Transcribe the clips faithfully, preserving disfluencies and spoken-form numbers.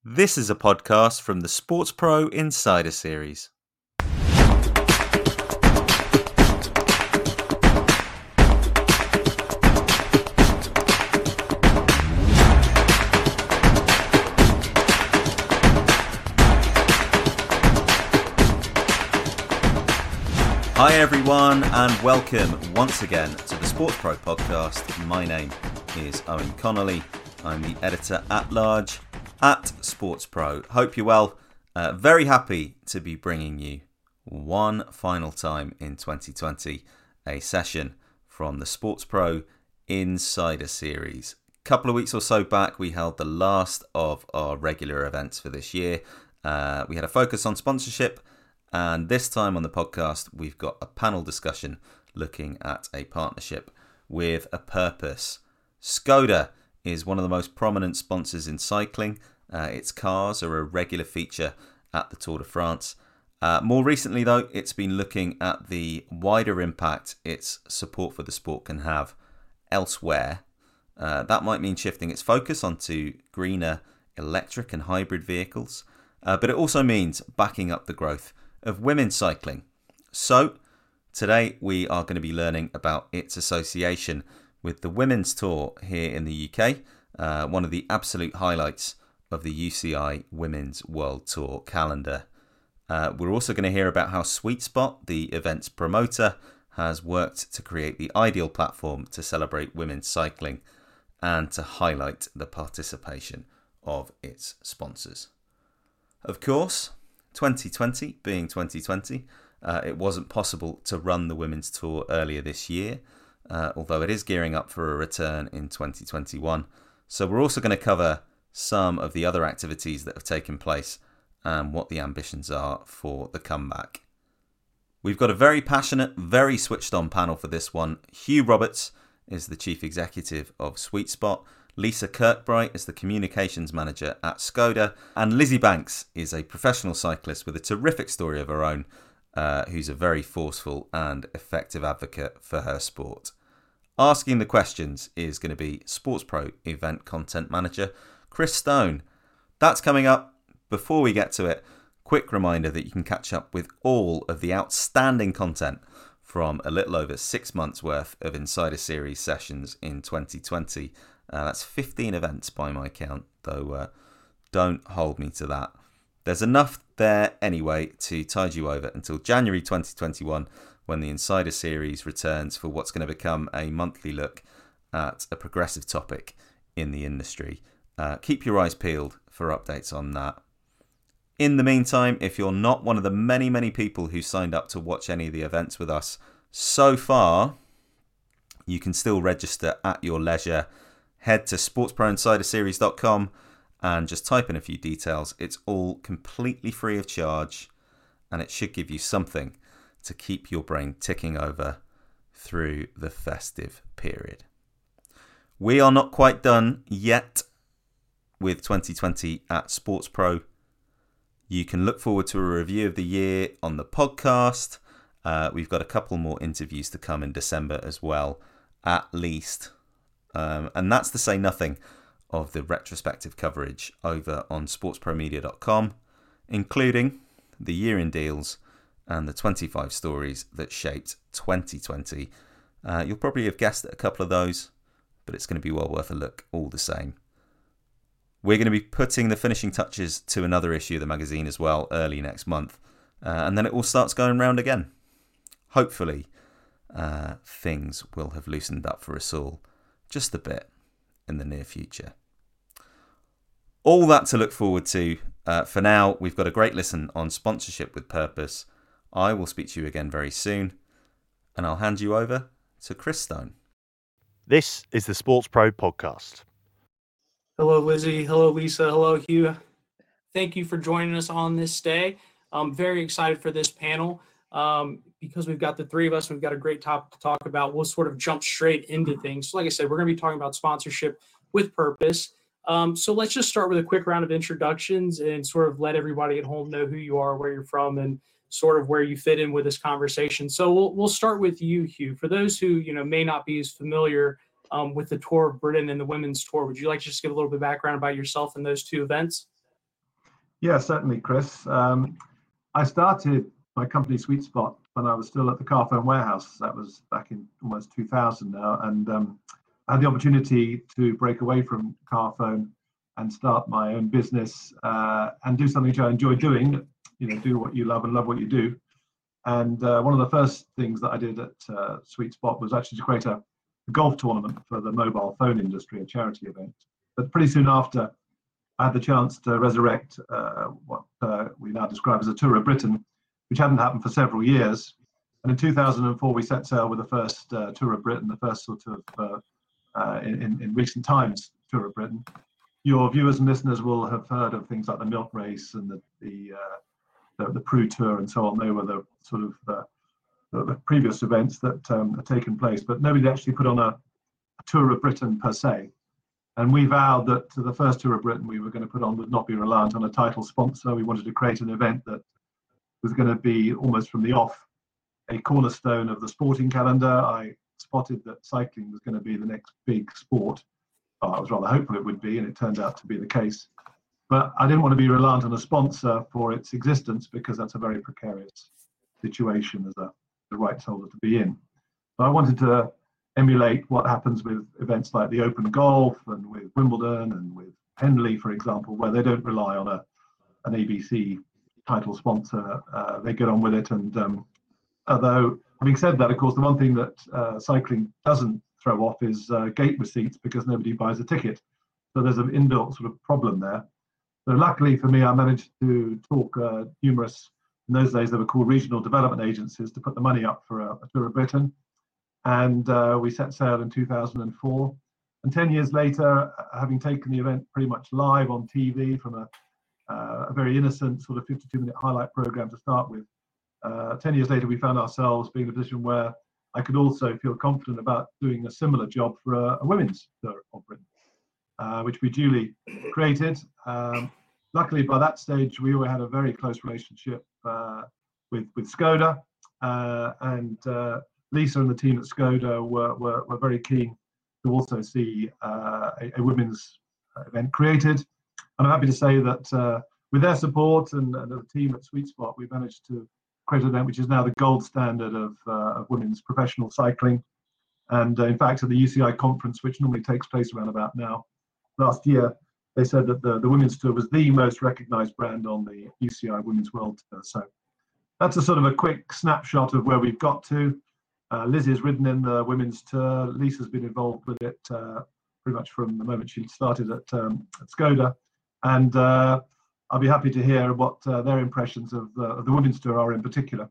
This is a podcast from the Sports Pro Insider Series. Hi everyone and welcome once again to the Sports Pro podcast. My name is Owen Connolly. I'm the editor at large at Sports Pro. Hope you're well. Uh, very happy to be bringing you one final time in twenty twenty a session from the Sports Pro Insider Series. A couple of weeks or so back, we held the last of our regular events for this year. Uh, we had a focus on sponsorship. And this time on the podcast, we've got a panel discussion looking at a partnership with a purpose. Skoda is one of the most prominent sponsors in cycling. Uh, its cars are a regular feature at the Tour de France. Uh, more recently, though, it's been looking at the wider impact its support for the sport can have elsewhere. Uh, that might mean shifting its focus onto greener electric and hybrid vehicles. Uh, but it also means backing up the growth of women's cycling. So today we are going to be learning about its association with the Women's Tour here in the U K, uh, one of the absolute highlights of the U C I Women's World Tour calendar. Uh, we're also going to hear about how Sweet Spot, the event's promoter, has worked to create the ideal platform to celebrate women's cycling and to highlight the participation of its sponsors. Of course, twenty twenty being twenty twenty, uh, it wasn't possible to run the Women's Tour earlier this year, uh, although it is gearing up for a return in twenty twenty-one. So we're also going to cover some of the other activities that have taken place and what the ambitions are for the comeback. We've got a very passionate, very switched on panel for this one. Hugh Roberts is the Chief Executive of Sweet Spot. Lisa Kirkbright is the Communications Manager at Skoda, and Lizzie Banks is a professional cyclist with a terrific story of her own, uh, who's a very forceful and effective advocate for her sport. Asking the questions is going to be Sports Pro Event Content Manager Chris Stone. That's coming up. Before we get to it, quick reminder that you can catch up with all of the outstanding content from a little over six months worth of Insider Series sessions in twenty twenty. Uh, that's fifteen events by my count, though uh, don't hold me to that. There's enough there anyway to tide you over until January twenty twenty-one, when the Insider Series returns for what's going to become a monthly look at a progressive topic in the industry. Uh, keep your eyes peeled for updates on that. In the meantime, if you're not one of the many, many people who signed up to watch any of the events with us so far, you can still register at your leisure. Head to sports pro insider series dot com and just type in a few details. It's all completely free of charge, and it should give you something to keep your brain ticking over through the festive period. We are not quite done yet with twenty twenty at Sports Pro. You can look forward to a review of the year on the podcast. Uh, we've got a couple more interviews to come in December as well, at least. Um, and that's to say nothing of the retrospective coverage over on sports pro media dot com, including the year in deals and the twenty-five stories that shaped twenty twenty. Uh, you'll probably have guessed at a couple of those, but it's going to be well worth a look all the same. We're going to be putting the finishing touches to another issue of the magazine as well early next month, uh, and then it all starts going round again. Hopefully, uh, things will have loosened up for us all just a bit in the near future. All that to look forward to. Uh, for now, we've got a great listen on sponsorship with purpose. I will speak to you again very soon, and I'll hand you over to Chris Stone. This is the Sports Pro Podcast. Hello, Lizzie. Hello, Lisa. Hello, Hugh. Thank you for joining us on this day. I'm very excited for this panel. Um, because we've got the three of us, we've got a great topic to talk about. We'll sort of jump straight into things. So like I said, we're going to be talking about sponsorship with purpose. Um, so let's just start with a quick round of introductions and sort of let everybody at home know who you are, where you're from, and sort of where you fit in with this conversation. So we'll we'll start with you, Hugh. For those who, you know, may not be as familiar um, with the Tour of Britain and the Women's Tour, would you like to just give a little bit of background about yourself and those two events? Yeah, certainly, Chris. Um, I started my company Sweet Spot when I was still at the Carphone warehouse. That was back in almost two thousand now, and um, I had the opportunity to break away from Carphone and start my own business uh, and do something which I enjoy doing. You know, do what you love and love what you do. And uh, one of the first things that I did at uh, Sweet Spot was actually to create a, a golf tournament for the mobile phone industry, a charity event. But pretty soon after, I had the chance to resurrect uh, what uh, we now describe as a Tour of Britain, which hadn't happened for several years. And in two thousand four, we set sail with the first uh, Tour of Britain, the first sort of, uh, uh, in, in recent times, Tour of Britain. Your viewers and listeners will have heard of things like the Milk Race and the the, uh, the, the Preux Tour and so on. They were the sort of uh, the, the previous events that um, had taken place, but nobody actually put on a, a Tour of Britain per se. And we vowed that the first Tour of Britain we were going to put on would not be reliant on a title sponsor. We wanted to create an event that was going to be almost from the off a cornerstone of the sporting calendar. I spotted that cycling was going to be the next big sport. Oh, I was rather hopeful it would be, and it turned out to be the case. But I didn't want to be reliant on a sponsor for its existence, because that's a very precarious situation as a the rights holder to be in. So I wanted to emulate what happens with events like the Open Golf and with Wimbledon and with Henley, for example, where they don't rely on a an A B C title sponsor. Uh, they get on with it. And um, although, having said that, of course, the one thing that uh, cycling doesn't throw off is uh, gate receipts, because nobody buys a ticket. So there's an inbuilt sort of problem there. So luckily for me, I managed to talk uh, numerous, in those days they were called regional development agencies, to put the money up for a, a Tour of Britain. And uh, we set sail in two thousand four. And ten years later, having taken the event pretty much live on T V from a, uh, a very innocent sort of fifty-two minute highlight program to start with, uh, ten years later, we found ourselves being in a position where I could also feel confident about doing a similar job for a, a women's Tour of Britain, uh, which we duly created. Um, luckily, by that stage, we already had a very close relationship uh, with, with Skoda, uh, and uh, Lisa and the team at Skoda were, were, were very keen to also see uh, a, a women's event created. And I'm happy to say that uh, with their support and, and the team at Sweet Spot, we managed to create an event which is now the gold standard of, uh, of women's professional cycling. And uh, in fact, at the U C I conference, which normally takes place around about now, last year, they said that the, the Women's Tour was the most recognized brand on the U C I Women's World Tour. So that's a sort of a quick snapshot of where we've got to. Uh, Liz has ridden in the Women's Tour. Lisa's been involved with it uh, pretty much from the moment she started at, um, at Skoda. And uh, I'll be happy to hear what uh, their impressions of, uh, of the Women's Tour are in particular.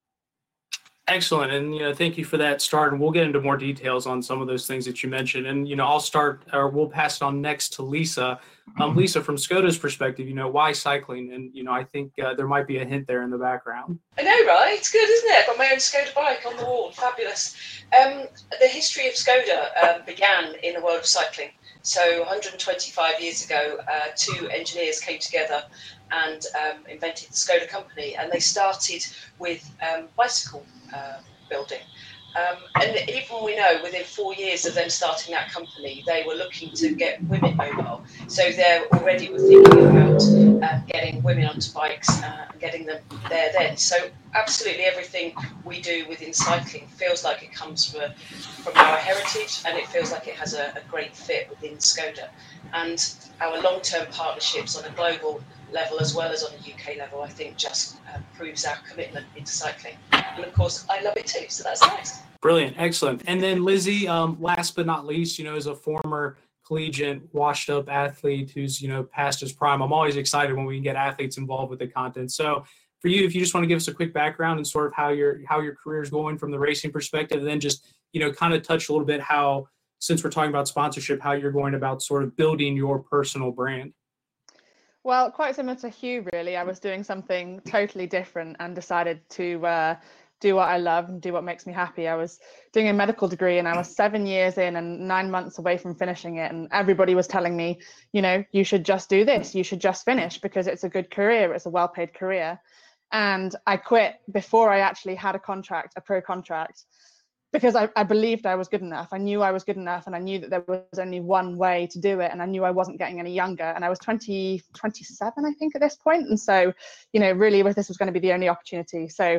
Excellent. And, you know, thank you for that start. And we'll get into more details on some of those things that you mentioned. And, you know, I'll start, or we'll pass it on next to Lisa. Um, Lisa, from Skoda's perspective, you know, why cycling? And, you know, I think uh, there might be a hint there in the background. I know, right? It's good, isn't it? I've got my own Skoda bike on the wall. Fabulous. Um, the history of Skoda um, began in the world of cycling. So one hundred twenty-five years ago, uh, two engineers came together and um, invented the Skoda company. And they started with um, bicycle uh, building. Um, and even we know within four years of them starting that company, they were looking to get women mobile. So they already were thinking about uh, getting women onto bikes uh, and getting them there then. So absolutely everything we do within cycling feels like it comes from, from our heritage, and it feels like it has a, a great fit within Skoda. And our long-term partnerships on a global level as well as on a U K level, I think just uh, proves our commitment into cycling. And of course, I love it too, so that's nice. Brilliant. Excellent. And then Lizzie, um, last but not least, you know, as a former collegiate washed up athlete who's, you know, past his prime, I'm always excited when we can get athletes involved with the content. So for you, if you just want to give us a quick background and sort of how your, how your career is going from the racing perspective, and then just, you know, kind of touch a little bit how, since we're talking about sponsorship, how you're going about sort of building your personal brand. Well, quite similar to Hugh, really. I was doing something totally different and decided to uh, do what I love and do what makes me happy. I was doing a medical degree and I was seven years in and nine months away from finishing it. And everybody was telling me, you know, you should just do this. You should just finish because it's a good career. It's a well-paid career. And I quit before I actually had a contract, a pro contract, because I, I believed I was good enough. I knew I was good enough, and I knew that there was only one way to do it, and I knew I wasn't getting any younger. And I was twenty, twenty-seven, I think, at this point. And so, you know, really, this was going to be the only opportunity. So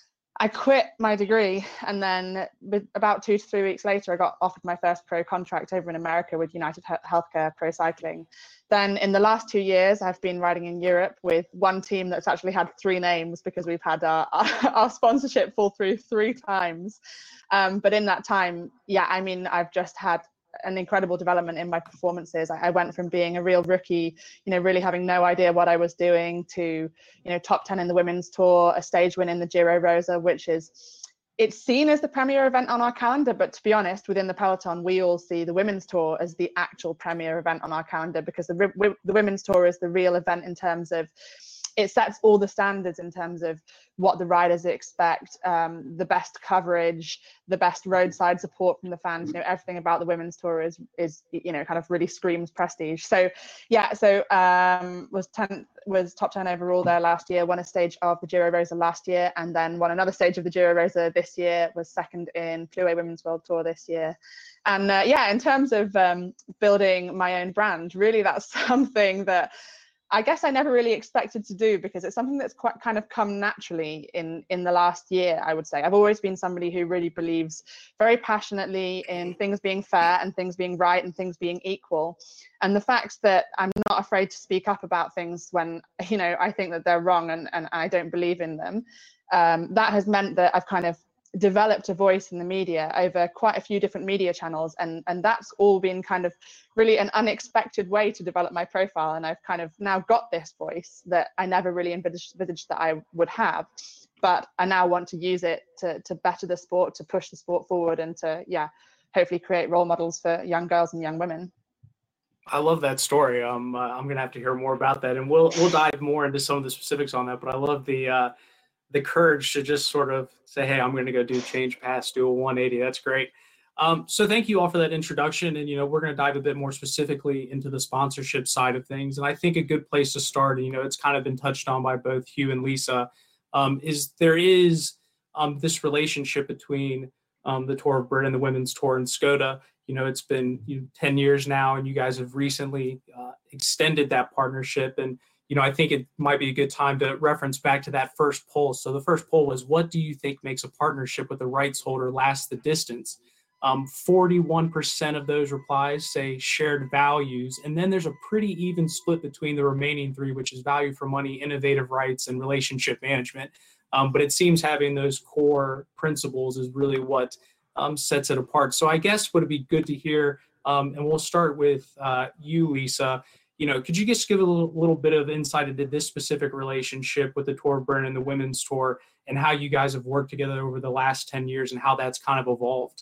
I quit my degree, and then about two to three weeks later, I got offered my first pro contract over in America with United Healthcare Pro Cycling. Then in the last two years, I've been riding in Europe with one team that's actually had three names, because we've had our, our sponsorship fall through three times. Um, but in that time, yeah, I mean, I've just had an incredible development in my performances. I, I went from being a real rookie, you know, really having no idea what I was doing, to, you know, top ten in the women's tour, a stage win in the Giro Rosa, which is, it's seen as the premier event on our calendar, but to be honest, within the peloton, we all see the women's tour as the actual premier event on our calendar, because the, the women's tour is the real event in terms of, it sets all the standards in terms of what the riders expect, um, the best coverage, the best roadside support from the fans. You know, everything about the women's tour is, is you know, kind of really screams prestige. So, yeah, so um, was tenth, was top ten overall there last year. Won a stage of the Giro Rosa last year, and then won another stage of the Giro Rosa this year. Was second in Plouay Women's World Tour this year. And uh, yeah, in terms of um, building my own brand, really, that's something that I guess I never really expected to do, because it's something that's quite kind of come naturally in in the last year, I would say. I've always been somebody who really believes very passionately in things being fair and things being right and things being equal. And the fact that I'm not afraid to speak up about things when, you know, I think that they're wrong and, and I don't believe in them, um, that has meant that I've kind of developed a voice in the media over quite a few different media channels, and and that's all been kind of really an unexpected way to develop my profile. And I've kind of now got this voice that I never really envisaged, envisaged that I would have, but I now want to use it to to better the sport, to push the sport forward, and to, yeah, hopefully create role models for young girls and young women. I love that story. Um, uh, I'm gonna have to hear more about that, and we'll we'll dive more into some of the specifics on that. But I love the uh, the courage to just sort of say, hey, I'm going to go do change pass, do a one eighty. That's great. Um, so thank you all for that introduction. And, you know, we're going to dive a bit more specifically into the sponsorship side of things. And I think a good place to start, you know, it's kind of been touched on by both Hugh and Lisa, um, is there is um, this relationship between um, the Tour of Britain, the Women's Tour, and Skoda. You know, it's been you know, ten years now, and you guys have recently uh, extended that partnership. And you know, I think it might be a good time to reference back to that first poll. So the first poll was, what do you think makes a partnership with the rights holder last the distance? Um, forty-one percent of those replies say shared values. And then there's a pretty even split between the remaining three, which is value for money, innovative rights, and relationship management. Um, but it seems having those core principles is really what um, sets it apart. So I guess would it be good to hear, um, and we'll start with uh, you, Lisa. You know, could you just give a little, little bit of insight into this specific relationship with the Tour of Britain and the Women's Tour, and how you guys have worked together over the last ten years and how that's kind of evolved?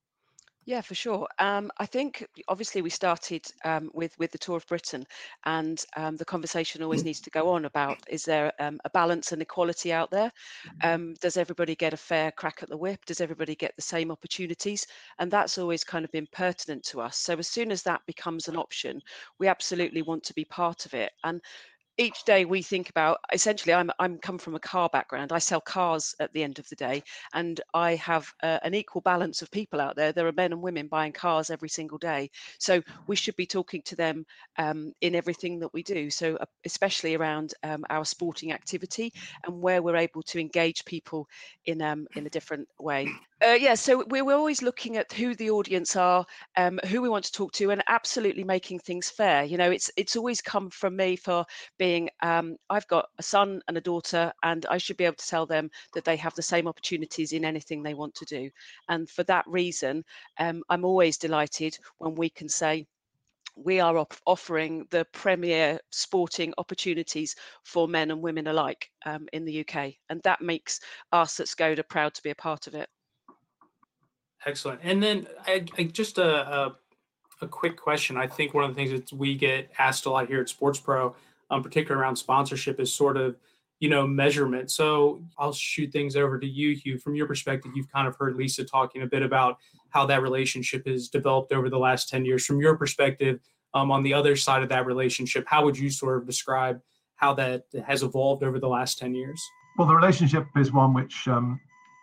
Yeah, for sure. Um, I think obviously we started um, with with the Tour of Britain, and um, the conversation always needs to go on about, is there um, a balance and equality out there? Um, does everybody get a fair crack at the whip? Does everybody get the same opportunities? And that's always kind of been pertinent to us. So as soon as that becomes an option, we absolutely want to be part of it. And each day we think about, essentially, I'm I'm come from a car background. I sell cars at the end of the day, and I have uh, an equal balance of people out there. There are men and women buying cars every single day. So we should be talking to them um, in everything that we do. So uh, especially around um, our sporting activity and where we're able to engage people in um, in a different way. Uh, yeah, so we're, we're always looking at who the audience are, um, who we want to talk to, and absolutely making things fair. You know, it's it's always come from me for being, um, I've got a son and a daughter, and I should be able to tell them that they have the same opportunities in anything they want to do. And for that reason, um, I'm always delighted when we can say, we are op- offering the premier sporting opportunities for men and women alike um, in the U K. And that makes us at Skoda proud to be a part of it. Excellent. And then I, I just a, a a quick question. I think one of the things that we get asked a lot here at Sports Pro, um, particularly around sponsorship, is sort of, you know, measurement. So I'll shoot things over to you, Hugh. From your perspective, you've kind of heard Lisa talking a bit about how that relationship has developed over the last ten years. From your perspective, um, on the other side of that relationship, how would you sort of describe how that has evolved over the last ten years? Well, the relationship is one which um,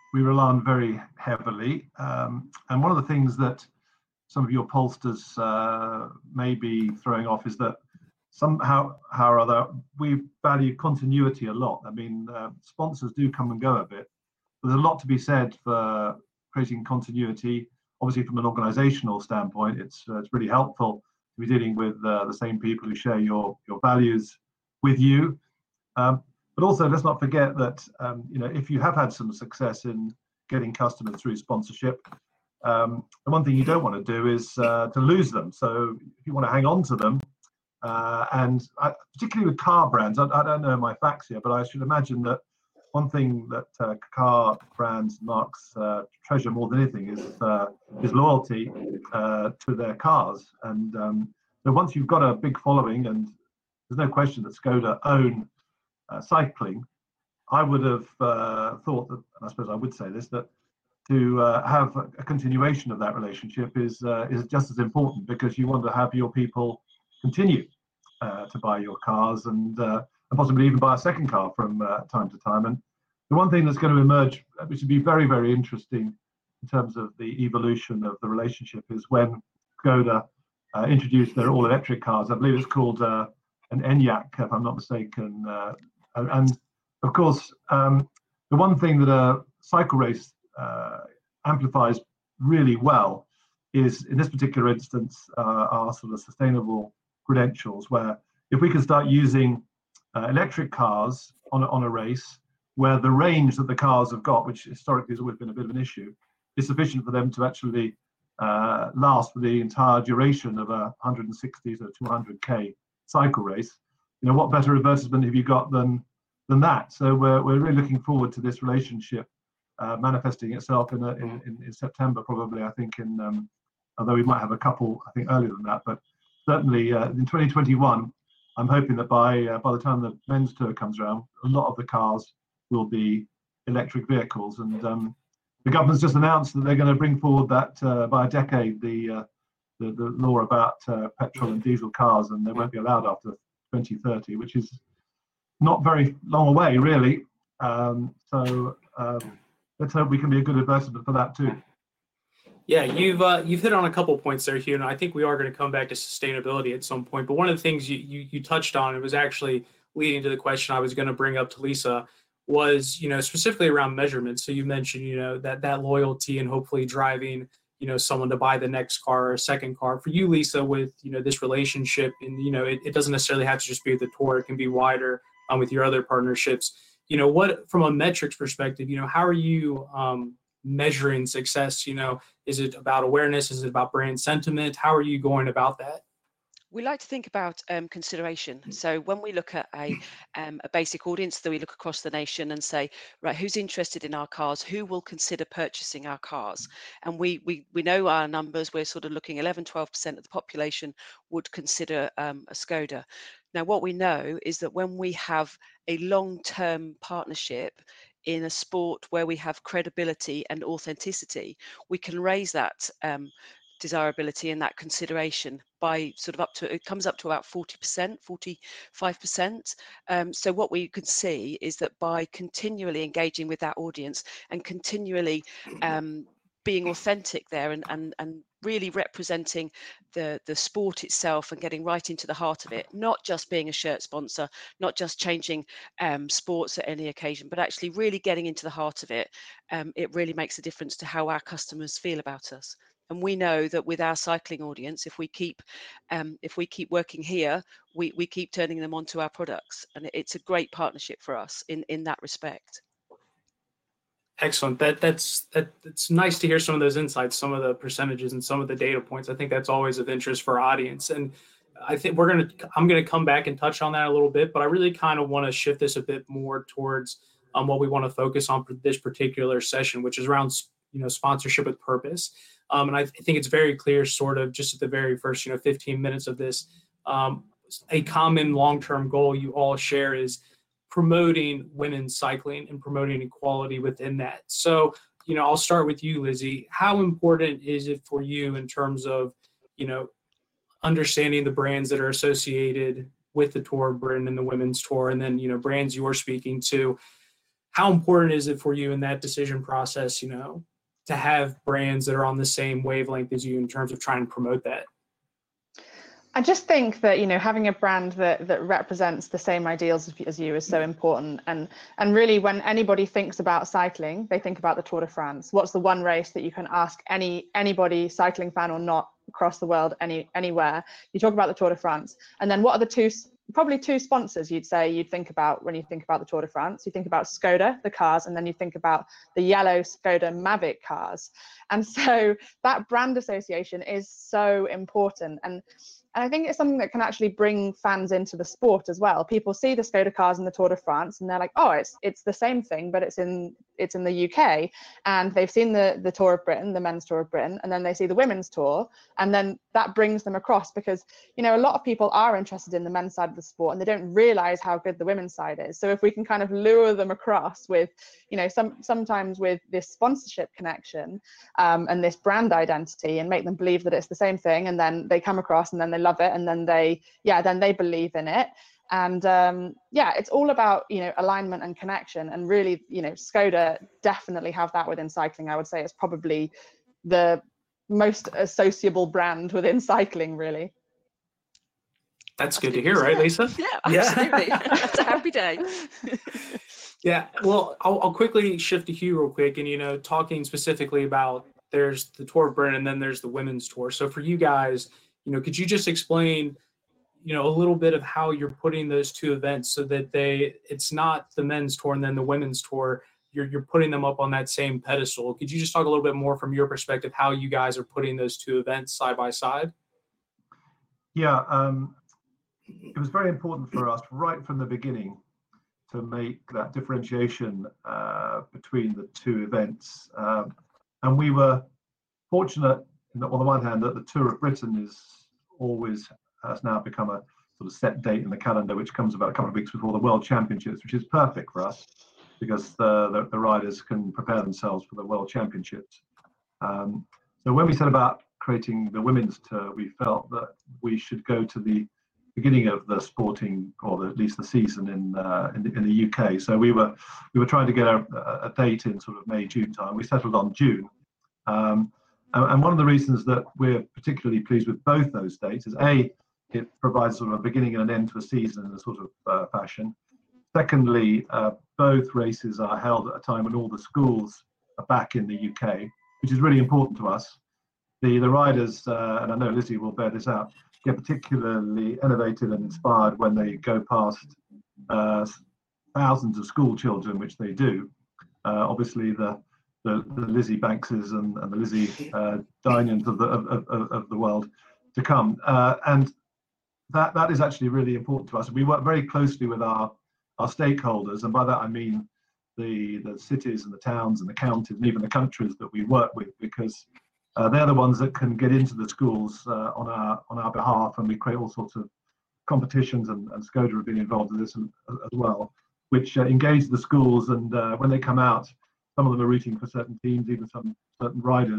we rely on very heavily. Um, and one of the things that some of your pollsters uh, may be throwing off is that somehow, how or other, we value continuity a lot. I mean, uh, sponsors do come and go a bit, but there's a lot to be said for creating continuity. Obviously, from an organizational standpoint, it's uh, it's really helpful to be dealing with uh, the same people who share your your values with you. Um, but also, let's not forget that um, you know, if you have had some success in getting customers through sponsorship, um, the one thing you don't want to do is uh, to lose them. So if you want to hang on to them, uh, and I, particularly with car brands, I, I don't know my facts here, but I should imagine that one thing that uh, car brands, marks uh, treasure more than anything is uh, is loyalty uh, to their cars. And um, so once you've got a big following, and there's no question that Skoda own uh, cycling, I would have uh, thought that, and I suppose I would say this, that to uh, have a, a continuation of that relationship is uh, is just as important, because you want to have your people continue uh, to buy your cars, and uh, and possibly even buy a second car from uh, time to time. And the one thing that's going to emerge, which would be very, very interesting in terms of the evolution of the relationship, is when Skoda uh, introduced their all-electric cars. I believe it's called uh, an Enyaq, if I'm not mistaken. Uh, and of course, um, the one thing that a cycle race uh, amplifies really well is, in this particular instance, uh, our sort of sustainable credentials, where if we can start using Uh, electric cars on a, on a race where the range that the cars have got, which historically has always been a bit of an issue, is sufficient for them to actually uh, last for the entire duration of a one hundred sixty to two hundred K cycle race. You know, what better advertisement have you got than than that? So we're we're really looking forward to this relationship uh, manifesting itself in, a, in in in September, probably. I think in um, although we might have a couple, I think earlier than that, but certainly uh, in twenty twenty-one. I'm hoping that by uh, by the time the men's tour comes around, a lot of the cars will be electric vehicles, and um, the government's just announced that they're going to bring forward that uh, by a decade the, uh, the the law about uh, petrol and diesel cars, and they won't be allowed after twenty thirty, which is not very long away, really. Um, so um, let's hope we can be a good advertisement for that too. Yeah, you've uh, you've hit on a couple points there, Hugh, and I think we are going to come back to sustainability at some point. But one of the things you you, you touched on, it was actually leading to the question I was going to bring up to Lisa, was, you know, specifically around measurements. So you mentioned, you know, that that loyalty and hopefully driving, you know, someone to buy the next car or a second car. For you, Lisa, with, you know, this relationship, and, you know, it, it doesn't necessarily have to just be the tour; it can be wider um, with your other partnerships. You know, what, from a metrics perspective, you know, how are you um, measuring success? You know, is it about awareness? Is it about brand sentiment? How are you going about that? We like to think about um, consideration. So when we look at a, um, a basic audience, that we look across the nation and say, right, who's interested in our cars? Who will consider purchasing our cars? And we we we know our numbers. We're sort of looking eleven, twelve percent of the population would consider um, a Skoda. Now, what we know is that when we have a long-term partnership in a sport where we have credibility and authenticity, we can raise that um, desirability and that consideration by sort of up to, it comes up to about forty percent, forty-five percent. Um, so what we can see is that by continually engaging with that audience and continually um, being authentic there, and, and, and really representing the, the sport itself and getting right into the heart of it, not just being a shirt sponsor, not just changing um, sports at any occasion, but actually really getting into the heart of it, um, it really makes a difference to how our customers feel about us. And we know that with our cycling audience, if we keep um, if we keep working here, we, we keep turning them onto our products. And it's a great partnership for us in, in that respect. Excellent. That that's that. It's nice to hear some of those insights, some of the percentages, and some of the data points. I think that's always of interest for our audience. And I think we're gonna. I'm gonna come back and touch on that a little bit, but I really kind of want to shift this a bit more towards um, what we want to focus on for this particular session, which is around, you know, sponsorship with purpose. Um, and I th- think it's very clear, sort of just at the very first, you know, fifteen minutes of this, um, a common long-term goal you all share is promoting women's cycling and promoting equality within that. So, you know, I'll start with you, Lizzie. How important is it for you in terms of, you know, understanding the brands that are associated with the Tour of Britain and the Women's Tour, and then, you know, brands you're speaking to? how important is it for you in that decision process, you know, to have brands that are on the same wavelength as you in terms of trying to promote that? I just think that, you know, having a brand that that represents the same ideals as you is so important. And and really, when anybody thinks about cycling, they think about the Tour de France. What's the one race that you can ask any anybody, cycling fan or not, across the world, any anywhere? You talk about the Tour de France. And then what are the two, probably two sponsors you'd say you'd think about when you think about the Tour de France? You think about Skoda, the cars, and then you think about the yellow Skoda Mavic cars. And so that brand association is so important. And And I think it's something that can actually bring fans into the sport as well. People see the Skoda cars in the Tour de France and they're like, oh, it's it's the same thing, but it's in it's in the U K. And they've seen the, the Tour of Britain, the men's Tour of Britain, and then they see the women's tour. And then that brings them across because, you know, a lot of people are interested in the men's side of the sport and they don't realize how good the women's side is. So if we can kind of lure them across with, you know, some sometimes with this sponsorship connection um, and this brand identity and make them believe that it's the same thing, and then they come across and then they love it, and then they yeah then they believe in it. And um yeah it's all about, you know, alignment and connection. And really, you know, Skoda definitely have that within cycling. I would say it's probably the most associable brand within cycling, really. That's good to hear, right, Lisa? Yeah, absolutely. Yeah. That's a happy day. Yeah, well, I'll, I'll quickly shift to Hugh real quick. And, you know, talking specifically about, there's the Tour of Britain and then there's the women's tour. So for you guys, you know, could you just explain, you know, a little bit of how you're putting those two events so that they, it's not the men's tour and then the women's tour, you're you're putting them up on that same pedestal. Could you just talk a little bit more from your perspective, how you guys are putting those two events side by side? Yeah, um, it was very important for us right from the beginning to make that differentiation uh, between the two events. Um, and we were fortunate, on the one hand, that the Tour of Britain is always has now become a sort of set date in the calendar, which comes about a couple of weeks before the World Championships, which is perfect for us because the, the, the riders can prepare themselves for the World Championships. Um, so when we set about creating the women's tour, we felt that we should go to the beginning of the sporting, or the, at least the season in uh, in, the, in the U K. So we were we were trying to get a, a date in sort of May, June time. We settled on June. Um, And one of the reasons that we're particularly pleased with both those dates is A, it provides sort of a beginning and an end to a season in a sort of uh, fashion. Secondly, uh, both races are held at a time when all the schools are back in the U K, which is really important to us. The the riders, uh, and I know Lizzie will bear this out, get particularly innovative and inspired when they go past uh, thousands of school children, which they do. Uh, obviously, the The, the Lizzie Bankses and, and the Lizzie uh, Dynians of the of, of, of the world to come, uh, and that that is actually really important to us. We work very closely with our our stakeholders, and by that I mean the the cities and the towns and the counties and even the countries that we work with, because uh, they're the ones that can get into the schools uh, on our on our behalf, and we create all sorts of competitions, and, and Skoda have been involved in this as, as well, which uh, engage the schools, and uh, when they come out, some of them are rooting for certain teams, even some certain riders,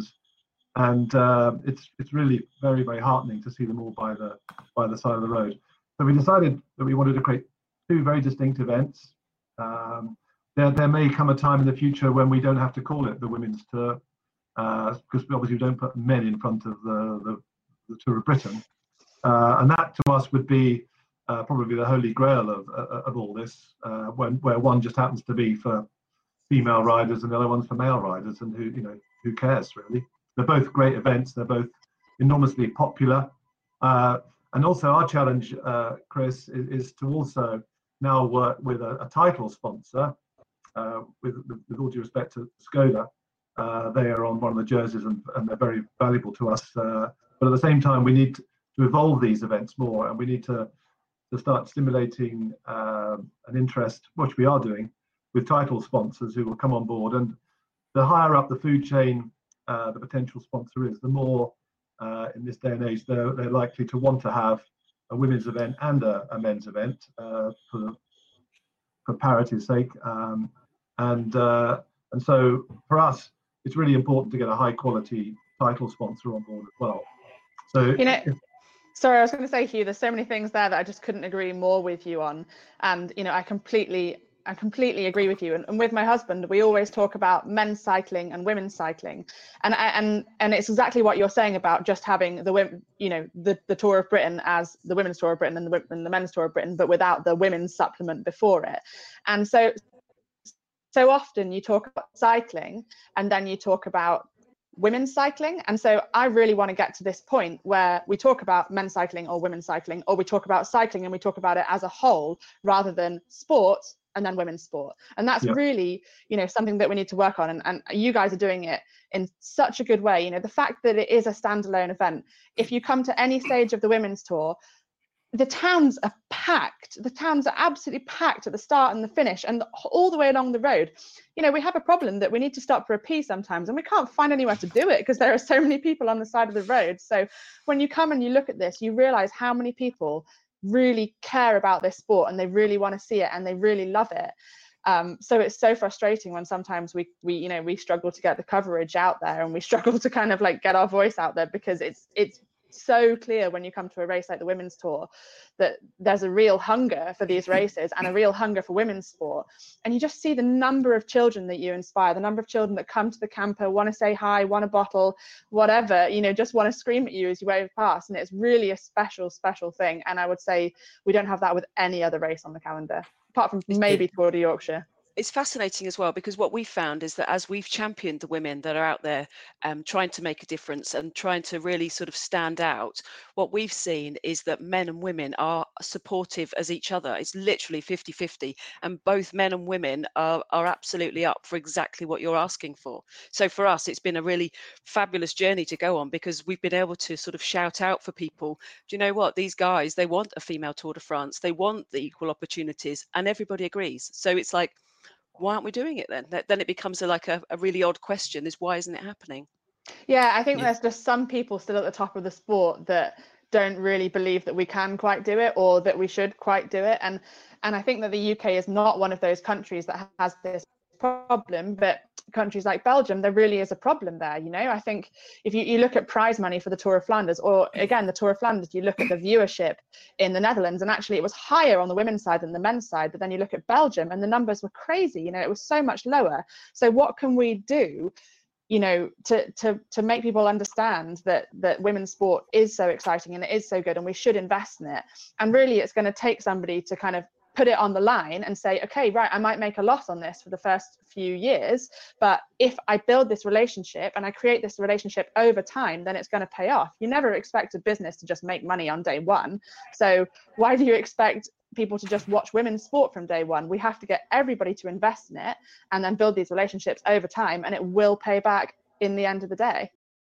and uh, it's it's really very very heartening to see them all by the by the side of the road. So we decided that we wanted to create two very distinct events. Um, there there may come a time in the future when we don't have to call it the women's tour, uh, because we obviously don't put men in front of the the, the Tour of Britain, uh, and that to us would be uh, probably the holy grail of of, of all this, uh, when where one just happens to be for female riders and the other one's for male riders, and who, you know, who cares really? They're both great events. They're both enormously popular. Uh, and also our challenge, uh, Chris, is, is to also now work with a, a title sponsor, uh, with, with, with all due respect to Skoda. Uh, they are on one of the jerseys, and, and they're very valuable to us. Uh, but at the same time, we need to evolve these events more, and we need to, to start stimulating uh, an interest, which we are doing, with title sponsors who will come on board. And the higher up the food chain uh, the potential sponsor is, the more uh, in this day and age they're, they're likely to want to have a women's event and a, a men's event uh, for for parity's sake. Um, and uh, and so for us, it's really important to get a high quality title sponsor on board as well. So you know. Sorry, I was going to say, Hugh, there's so many things there that I just couldn't agree more with you on. And, you know, I completely I completely agree with you. And, and with my husband, we always talk about men's cycling and women's cycling. And and and it's exactly what you're saying about just having the women, you know, the, the Tour of Britain as the Women's Tour of Britain and the, and the Men's Tour of Britain, but without the women's supplement before it. And so, so often you talk about cycling and then you talk about women's cycling. And so I really want to get to this point where we talk about men's cycling or women's cycling, or we talk about cycling and we talk about it as a whole rather than sports and then women's sport. And that's yep. really, you know, something that we need to work on. And, and you guys are doing it in such a good way. You know, the fact that it is a standalone event, if you come to any stage of the women's tour, the towns are packed. The towns are absolutely packed at the start and the finish and all the way along the road. You know, we have a problem that we need to stop for a pee sometimes and we can't find anywhere to do it because there are so many people on the side of the road. So when you come and you look at this, you realize how many people really care about this sport and they really want to see it and they really love it. Um, so it's so frustrating when sometimes we, we, you know, we struggle to get the coverage out there and we struggle to kind of like get our voice out there, because it's, it's, so clear when you come to a race like the women's tour that there's a real hunger for these races and a real hunger for women's sport. And you just see the number of children that you inspire, the number of children that come to the camper, want to say hi, want a bottle, whatever, you know, just want to scream at you as you wave past. And it's really a special, special thing. And I would say we don't have that with any other race on the calendar, apart from maybe Tour de Yorkshire. It's fascinating as well, because what we've found is that as we've championed the women that are out there um, trying to make a difference and trying to really sort of stand out, what we've seen is that men and women are supportive as each other. It's literally fifty fifty, and both men and women are, are absolutely up for exactly what you're asking for. So for us, it's been a really fabulous journey to go on, because we've been able to sort of shout out for people, do you know what, these guys, they want a female Tour de France, they want the equal opportunities, and everybody agrees. So it's like, why aren't we doing it then? Then it becomes a, like a, a really odd question, is why isn't it happening? Yeah, I think Yeah. there's just some people still at the top of the sport that don't really believe that we can quite do it or that we should quite do it. And and I think that the U K is not one of those countries that has this problem, but countries like Belgium, there really is a problem there. You know, I think if you, you look at prize money for the Tour of Flanders, or again the Tour of Flanders, you look at the viewership in the Netherlands, and actually it was higher on the women's side than the men's side, but then you look at Belgium and the numbers were crazy. You know, it was so much lower. So what can we do, you know, to to to make people understand that that women's sport is so exciting and it is so good and we should invest in it? And really it's going to take somebody to kind of put it on the line and say, okay, right, I might make a loss on this for the first few years, but if I build this relationship and I create this relationship over time, then it's going to pay off. You never expect a business to just make money on day one. So why do you expect people to just watch women's sport from day one? We have to get everybody to invest in it and then build these relationships over time, and it will pay back in the end of the day.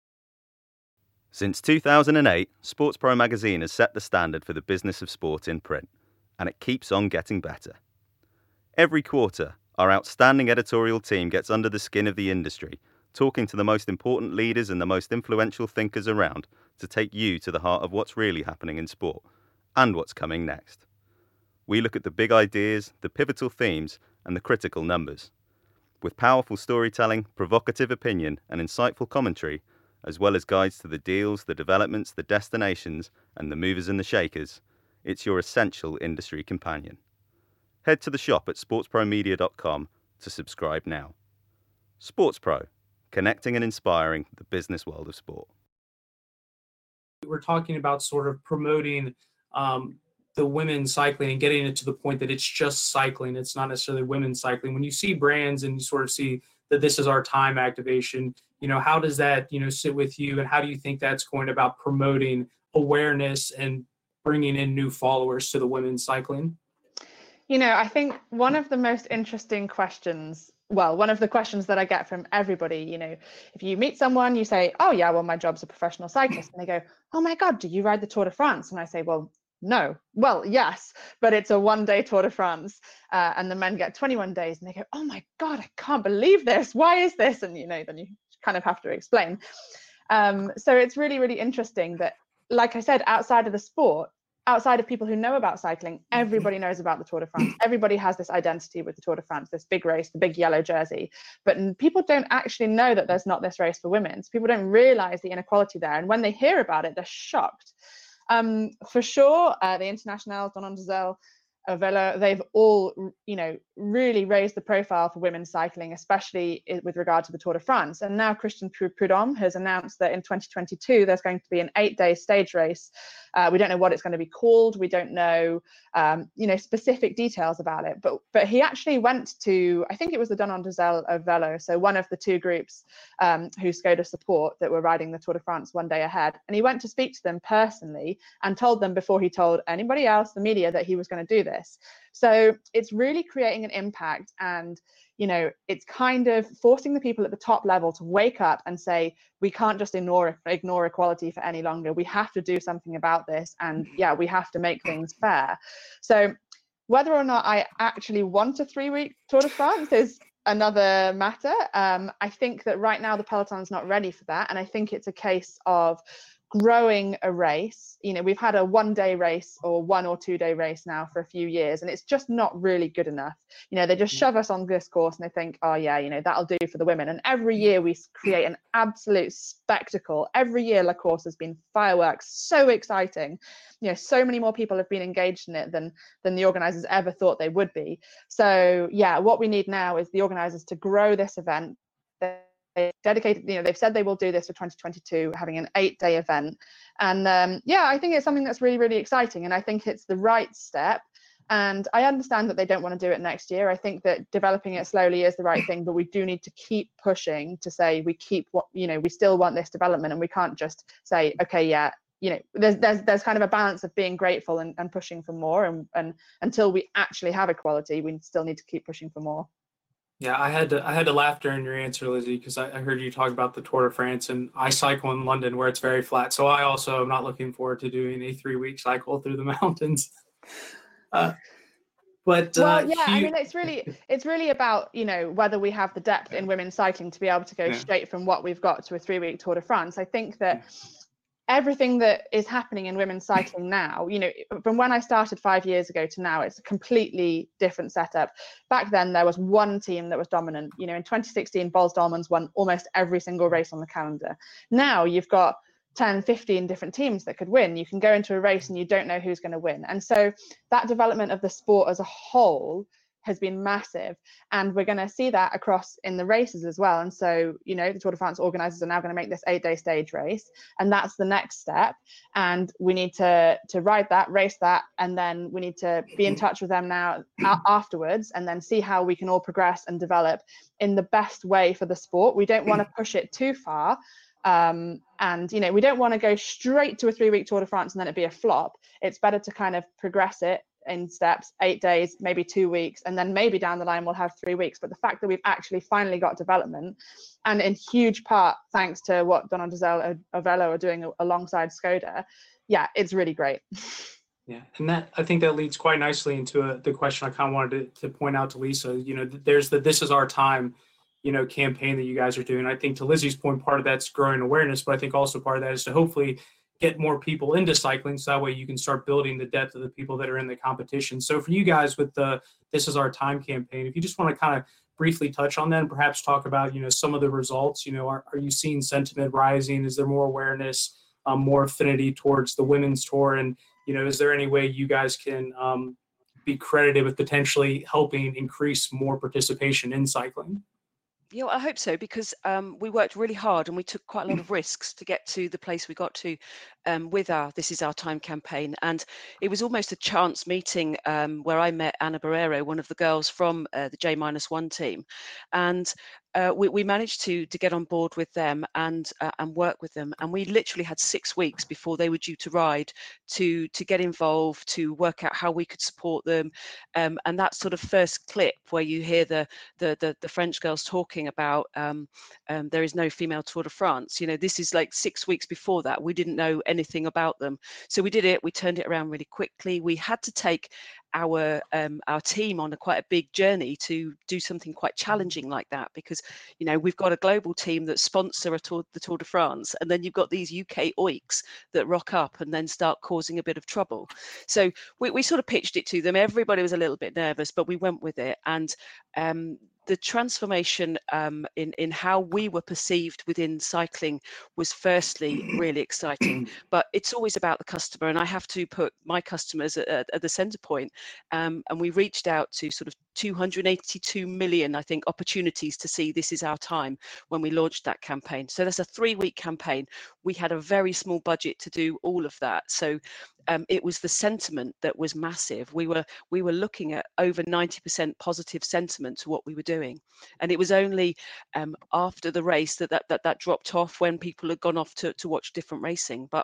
Since two thousand eight, Sports Pro magazine has set the standard for the business of sport in print, and it keeps on getting better. Every quarter, our outstanding editorial team gets under the skin of the industry, talking to the most important leaders and the most influential thinkers around to take you to the heart of what's really happening in sport and what's coming next. We look at the big ideas, the pivotal themes, and the critical numbers. With powerful storytelling, provocative opinion, and insightful commentary, as well as guides to the deals, the developments, the destinations, and the movers and the shakers, it's your essential industry companion. Head to the shop at sports pro media dot com to subscribe now. Sports Pro, connecting and inspiring the business world of sport. We're talking about sort of promoting um, the women's cycling and getting it to the point that it's just cycling. It's not necessarily women's cycling. When you see brands and you sort of see that this is our time activation, you know, how does that, you know, sit with you, and how do you think that's going about promoting awareness and bringing in new followers to the women's cycling? You know, I think one of the most interesting questions, well, one of the questions that I get from everybody, you know, if you meet someone, you say, oh yeah, well, my job's a professional cyclist. And they go, oh my God, do you ride the Tour de France? And I say, well, no. Well, yes, but it's a one day Tour de France. Uh, and the men get twenty-one days and they go, oh my God, I can't believe this. Why is this? And, you know, then you kind of have to explain. Um, so it's really, really interesting that, like I said, outside of the sport, outside of people who know about cycling, everybody knows about the Tour de France. Everybody has this identity with the Tour de France, this big race, the big yellow jersey. But people don't actually know that there's not this race for women. So people don't realize the inequality there. And when they hear about it, they're shocked. Um, for sure, uh, the Internationale, Donnant-Zell, Velo, they've all, you know, really raised the profile for women's cycling, especially with regard to the Tour de France. And now Christian Prudhomme has announced that in twenty twenty-two, there's going to be an eight-day stage race. Uh, we don't know what it's going to be called. We don't know, um, you know, specific details about it. But but he actually went to, I think it was the Donnant des Zèles of Velo, so one of the two groups um, who Skoda support that were riding the Tour de France one day ahead. And he went to speak to them personally and told them before he told anybody else, the media, that he was going to do this. So it's really creating an impact, and you know, it's kind of forcing the people at the top level to wake up and say, we can't just ignore ignore equality for any longer. We have to do something about this, and yeah, we have to make things fair. So whether or not I actually want a three-week Tour de France is another matter. Um, I think that right now the peloton's not ready for that, and I think it's a case of growing a race. You know, we've had a one day race or one or two day race now for a few years, and it's just not really good enough. You know, they just shove us on this course and they think, oh yeah, you know, that'll do for the women. And every year we create an absolute spectacle. Every year La Course has been fireworks, so exciting. You know, so many more people have been engaged in it than than the organizers ever thought they would be. So yeah, what we need now is the organizers to grow this event. They dedicated, you know, they've said they will do this for twenty twenty-two, having an eight-day event. And um, yeah, I think it's something that's really, really exciting. And I think it's the right step. And I understand that they don't want to do it next year. I think that developing it slowly is the right thing, but we do need to keep pushing to say we keep what, you know, we still want this development, and we can't just say, okay, yeah, you know, there's there's there's kind of a balance of being grateful and, and pushing for more. And, and until we actually have equality, we still need to keep pushing for more. Yeah, I had to I had to laugh during your answer, Lizzie, because I, I heard you talk about the Tour de France, and I cycle in London where it's very flat. So I also am not looking forward to doing a three-week cycle through the mountains. Uh, but well, uh, yeah, he, I mean, it's really it's really about, you know, whether we have the depth in women's cycling to be able to go yeah. straight from what we've got to a three-week Tour de France. I think that everything that is happening in women's cycling now, you know, from when I started five years ago to now, it's a completely different setup. Back then, there was one team that was dominant. You know, in twenty sixteen, Boels Dolmans won almost every single race on the calendar. Now you've got ten, fifteen different teams that could win. You can go into a race and you don't know who's going to win. And so that development of the sport as a whole has been massive, and we're going to see that across in the races as well. And so, you know, the Tour de France organizers are now going to make this eight-day stage race, and that's the next step. And we need to to ride that, race that, and then we need to be in touch with them now afterwards, and then see how we can all progress and develop in the best way for the sport. We don't want to push it too far. Um, and, you know, we don't want to go straight to a three-week Tour de France and then it be a flop. It's better to kind of progress it in steps, eight days, maybe two weeks, and then maybe down the line we'll have three weeks. But the fact that we've actually finally got development, and in huge part thanks to what Donnant des Zèles of Velo are doing alongside Skoda, yeah, it's really great. Yeah, and that, I think that leads quite nicely into a, the question I kind of wanted to, to point out to Lisa. You know, there's the This Is Our Time, you know, campaign that you guys are doing. I think to Lizzie's point, part of that's growing awareness, but I think also part of that is to hopefully get more people into cycling, so that way you can start building the depth of the people that are in the competition. So for you guys with the This Is Our Time campaign, if you just want to kind of briefly touch on that and perhaps talk about, you know, some of the results, you know, are, are you seeing sentiment rising? Is there more awareness, um, more affinity towards the women's tour? And, you know, is there any way you guys can um, be credited with potentially helping increase more participation in cycling? Yeah, well, I hope so, because um, we worked really hard and we took quite a lot of risks to get to the place we got to um, with our This Is Our Time campaign. And it was almost a chance meeting um, where I met Anna Barrero, one of the girls from uh, the J minus one team. And uh, we, we managed to to get on board with them and uh, and work with them. And we literally had six weeks before they were due to ride to to get involved, to work out how we could support them. Um, and that sort of first clip where you hear the the the, the French girls talking about um, um, there is no female Tour de France. You know, this is like six weeks before that. We didn't know anything about them. So we did it. We turned it around really quickly. We had to take our um, our team on a quite a big journey to do something quite challenging like that, because, you know, we've got a global team that sponsor a tour, the Tour de France, and then you've got these U K oiks that rock up and then start causing a bit of trouble. So we, we sort of pitched it to them. Everybody was a little bit nervous, but we went with it. And um, the transformation um, in, in how we were perceived within cycling was firstly really exciting, but it's always about the customer, and I have to put my customers at, at, at the center point. Um, and we reached out to sort of two hundred eighty-two million, I think, opportunities to see This Is Our Time when we launched that campaign. So that's a three week campaign. We had a very small budget to do all of that. So um, it was the sentiment that was massive. We were we were looking at over ninety percent positive sentiment to what we were doing. And it was only um, after the race that that, that that dropped off, when people had gone off to, to watch different racing. But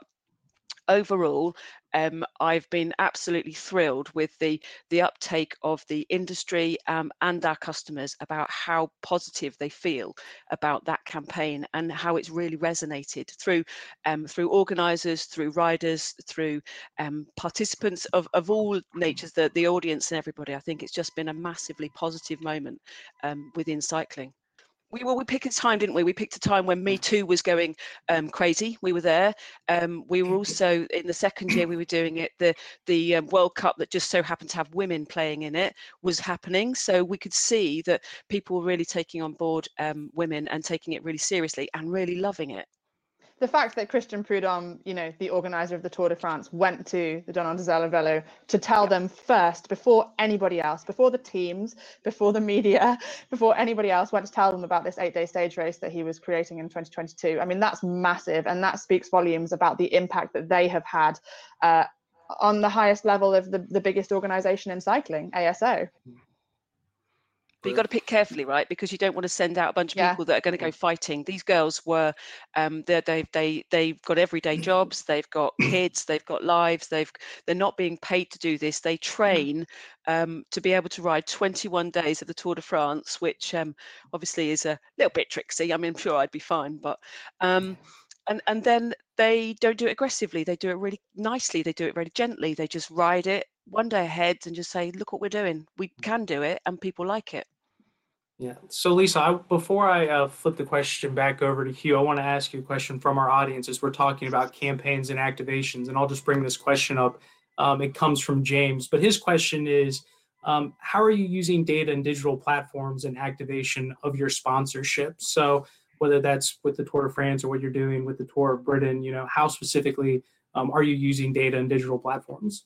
overall, um, I've been absolutely thrilled with the the uptake of the industry um, and our customers about how positive they feel about that campaign, and how it's really resonated through um, through organisers, through riders, through um, participants of, of all natures, the, the audience and everybody. I think it's just been a massively positive moment um, within cycling. We well, we picked a time, didn't we? We picked a time when Me Too was going um, crazy. We were there. Um, we were also in the second year we were doing it. The the um, World Cup that just so happened to have women playing in it was happening. So we could see that people were really taking on board um, women and taking it really seriously and really loving it. The fact that Christian Prudhomme, you know, the organizer of the Tour de France, went to the Donnant des Alleux Vélo to tell yeah. them first, before anybody else, before the teams, before the media, before anybody else, went to tell them about this eight-day stage race that he was creating in twenty twenty-two. I mean, that's massive, and that speaks volumes about the impact that they have had uh, on the highest level of the, the biggest organization in cycling, A S O. But you've got to pick carefully, right? Because you don't want to send out a bunch of yeah. people that are going to go fighting. These girls were, um, they they they they've got everyday jobs. They've got kids. They've got lives. They've they're not being paid to do this. They train um, to be able to ride twenty-one days of the Tour de France, which um, obviously is a little bit tricksy. I mean, I'm sure I'd be fine, but um, and and then they don't do it aggressively. They do it really nicely. They do it very gently. They just ride it one day ahead and just say, look what we're doing. We can do it, and people like it. Yeah. So Lisa, I, before I uh, flip the question back over to Hugh, I want to ask you a question from our audience as we're talking about campaigns and activations, and I'll just bring this question up. Um, it comes from James, but his question is, um, how are you using data and digital platforms and activation of your sponsorship? So whether that's with the Tour de France or what you're doing with the Tour of Britain, you know, how specifically um, are you using data and digital platforms?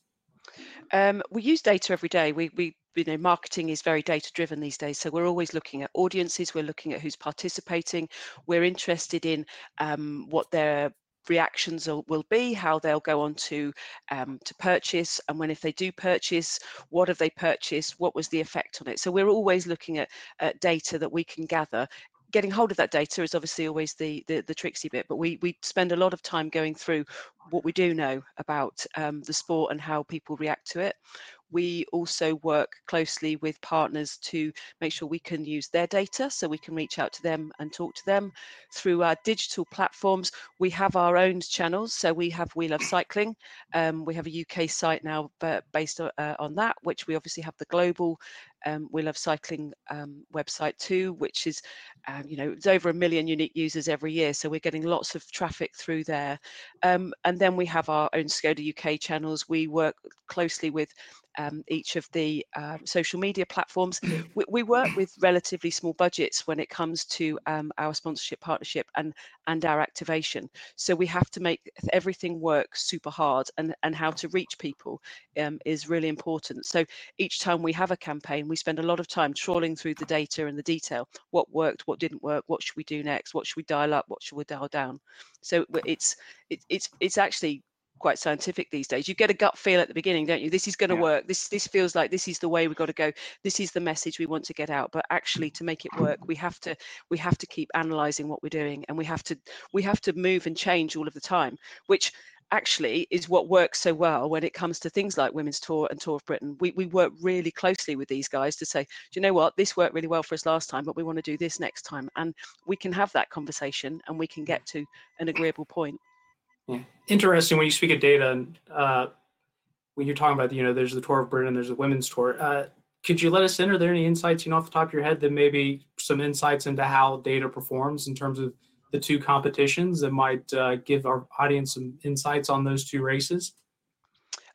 Um, we use data every day. We, we, you know, marketing is very data driven these days. So we're always looking at audiences. We're looking at who's participating. We're interested in um, what their reactions will, will be, how they'll go on to um, to purchase, and when if they do purchase, what have they purchased? What was the effect on it? So we're always looking at, at data that we can gather. Getting hold of that data is obviously always the, the the tricksy bit, but we we spend a lot of time going through what we do know about um, the sport and how people react to it. We also work closely with partners to make sure we can use their data, so we can reach out to them and talk to them. Through our digital platforms, we have our own channels. So we have We Love Cycling. Um, we have a U K site now uh, based uh, on that, which we obviously have the global um, We Love Cycling um, website too, which is, um, you know, it's over a million unique users every year. So we're getting lots of traffic through there. Um, and then we have our own Skoda U K channels. We work closely with Um, each of the uh, social media platforms. We, we work with relatively small budgets when it comes to um, our sponsorship partnership and and our activation. So we have to make everything work super hard, and, and how to reach people um, is really important. So each time we have a campaign, we spend a lot of time trawling through the data and the detail. What worked, what didn't work, what should we do next, what should we dial up, what should we dial down? So it's it, it's it's actually quite scientific these days. You get a gut feel at the beginning, don't you? This is going to yeah. work. This this feels like this is the way we've got to go. This is the message we want to get out. But actually, to make it work, we have to we have to keep analyzing what we're doing, and we have to we have to move and change all of the time, which actually is what works so well when it comes to things like Women's Tour and Tour of Britain. We we work really closely with these guys to say, do you know what, this worked really well for us last time, but we want to do this next time, and we can have that conversation and we can get to an agreeable point. Yeah. Interesting when you speak of data, and uh, when you're talking about, you know, there's the Tour of Britain, there's the Women's Tour. Uh, could you let us in? Are there any insights, you know, off the top of your head, that maybe some insights into how data performs in terms of the two competitions that might uh, give our audience some insights on those two races?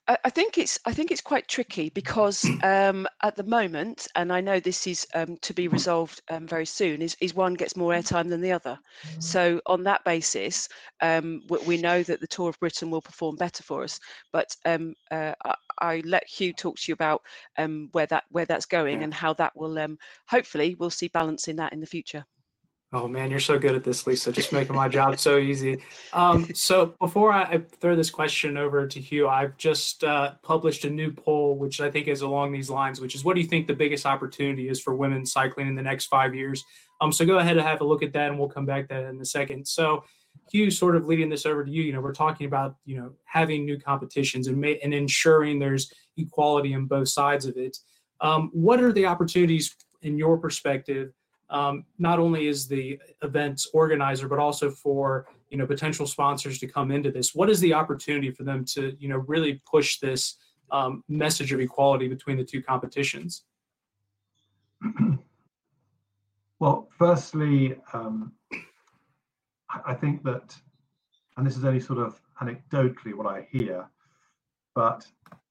I, I think it's I think it's quite tricky because um, at the moment, and I know this is um, to be resolved um, very soon, is, is one gets more airtime than the other. So on that basis, um, we, we know that the Tour of Britain will perform better for us. But um, uh, I, I let Hugh talk to you about um, where that where that's going and how that will um, hopefully we'll see balance in that in the future. Oh man, you're so good at this, Lisa. Just making my job so easy. Um, so before I, I throw this question over to Hugh, I've just uh, published a new poll, which I think is along these lines, which is, what do you think the biggest opportunity is for women cycling in the next five years? Um, so go ahead and have a look at that, and we'll come back to that in a second. So Hugh, sort of leading this over to you, you know, we're talking about, you know, having new competitions and, ma- and ensuring there's equality on both sides of it. Um, what are the opportunities in your perspective? Um, not only is the event's organizer, but also for, you know, potential sponsors to come into this. What is the opportunity for them to, you know, really push this um, message of equality between the two competitions? Well, firstly, um, I think that, and this is only sort of anecdotally what I hear, but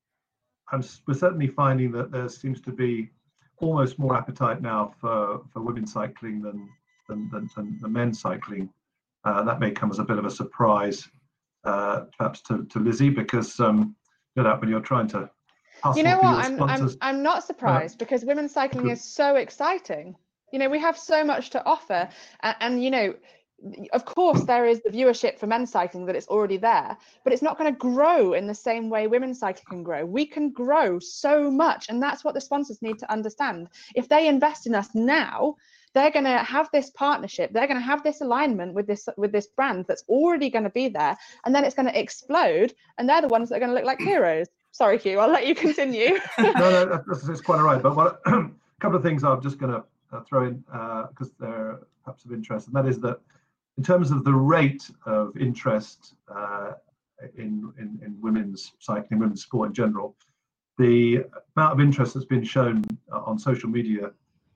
I'm, we're certainly finding that there seems to be almost more appetite now for, for women's cycling than than, than, than the men's cycling. Uh, that may come as a bit of a surprise, uh, perhaps to, to Lizzie, because um, you know, when you're trying to hustle You know for what? your I'm sponsors. I'm I'm not surprised uh, because women's cycling is so exciting. You know, we have so much to offer, and, and you know, of course there is the viewership for men's cycling that it's already there, but it's not going to grow in the same way women's cycling can grow. We can grow so much, and that's what the sponsors need to understand. If they invest in us now, they're going to have this partnership, they're going to have this alignment with this with this brand that's already going to be there, and then it's going to explode, and they're the ones that are going to look like heroes. Sorry, Hugh, I'll let you continue. no, no, that's, that's quite all right. But what, a couple of things I'm just going to uh, throw in because uh, they're perhaps of interest, and that is that in terms of the rate of interest uh, in, in in women's cycling, women's sport in general, the amount of interest that's been shown on social media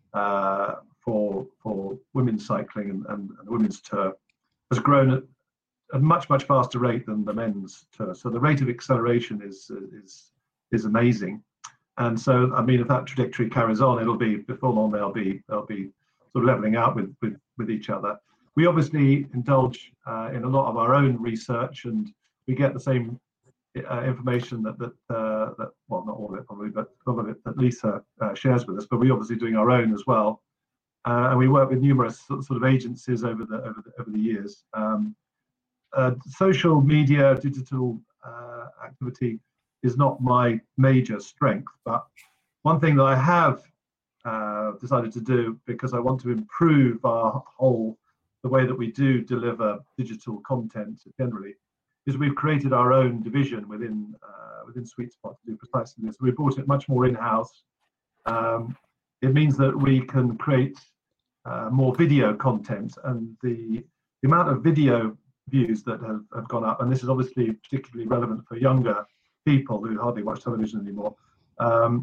uh, for for women's cycling and, and, and the women's tour has grown at a much much faster rate than the men's tour. So the rate of acceleration is is is amazing, and so I mean, if that trajectory carries on, it'll be before long they'll be they'll be sort of leveling out with with, with each other. We obviously indulge uh, in a lot of our own research, and we get the same uh, information that that uh, that well, not all of it probably, but some of it that Lisa uh, shares with us. But we're obviously doing our own as well, uh, and we work with numerous sort of agencies over the over the, over the years. Um, uh, social media, digital uh, activity is not my major strength, but one thing that I have uh, decided to do, because I want to improve our whole the way that we do deliver digital content generally, is we've created our own division within uh, within Sweet Spot to do precisely this. We brought it much more in-house. Um, it means that we can create uh, more video content, and the, the amount of video views that have, have gone up, and this is obviously particularly relevant for younger people who hardly watch television anymore. Um,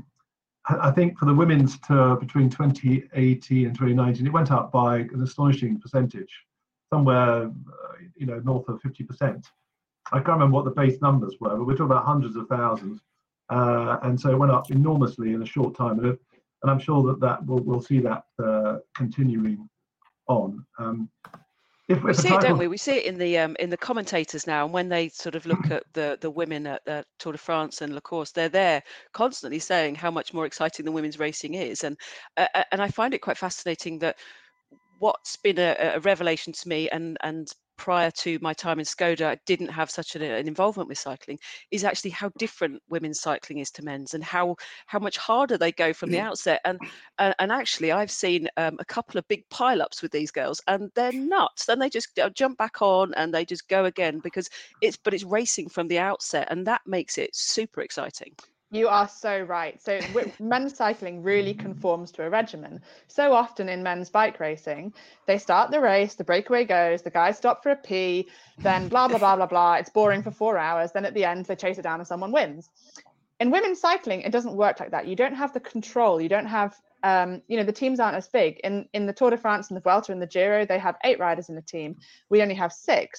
I think for the women's tour between twenty eighteen and twenty nineteen, it went up by an astonishing percentage, somewhere, uh, you know, north of fifty percent. I can't remember what the base numbers were, but we're talking about hundreds of thousands. Uh, and so it went up enormously in a short time. And, it, and I'm sure that, that we'll, we'll see that uh, continuing on. Um, If, we if see it, don't of, we? We see it in the um, in the commentators now, and when they sort of look at the the women at the Tour de France and La Course, they're there constantly saying how much more exciting the women's racing is, and uh, and I find it quite fascinating that what's been a, a revelation to me, and and prior to my time in Skoda, I didn't have such an, an involvement with cycling, is actually how different women's cycling is to men's, and how how much harder they go from the outset. And uh, and actually, I've seen um, a couple of big pile-ups with these girls, and they're nuts. Then they just jump back on and they just go again, because it's but it's racing from the outset, and that makes it super exciting. You are so right. So men's cycling really conforms to a regimen. So often in men's bike racing, they start the race, the breakaway goes, the guys stop for a pee, then blah, blah, blah, blah, blah. It's boring for four hours. Then at the end, they chase it down and someone wins. In women's cycling, it doesn't work like that. You don't have the control. You don't have, um, you know, the teams aren't as big. In, in the Tour de France and the Vuelta and the Giro, they have eight riders in the team. We only have six.